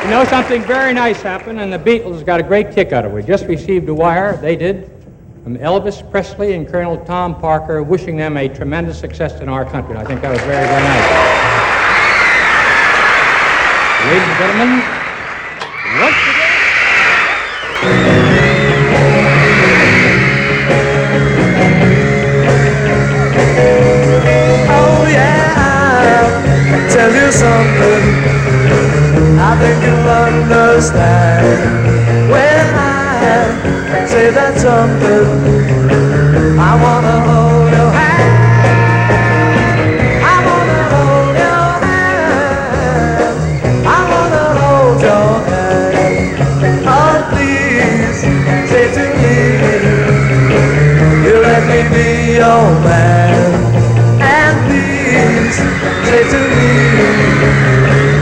You know, something very nice happened, and the Beatles got a great kick out of it. We just received a wire, they did, from Elvis Presley and Colonel Tom Parker, wishing them a tremendous success in our country. And I think that was very, very nice. Ladies and gentlemen, once again... Oh yeah, I'll tell you something I think you'll understand when I say that something